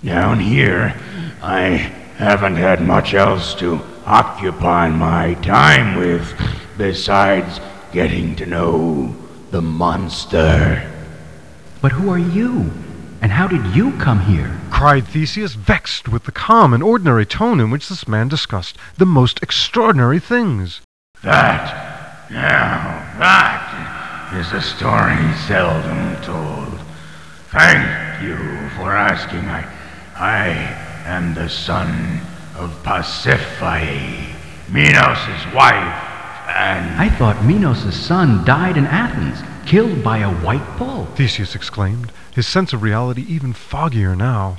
Down here, I haven't had much else to occupy my time with besides getting to know the monster. But who are you? And how did you come here? Cried Theseus, vexed with the calm and ordinary tone in which this man discussed the most extraordinary things. That is a story seldom told. Thank you for asking. I am the son of Pasiphae, Minos' wife, and... I thought Minos' son died in Athens, killed by a white bull. Theseus exclaimed, his sense of reality even foggier now.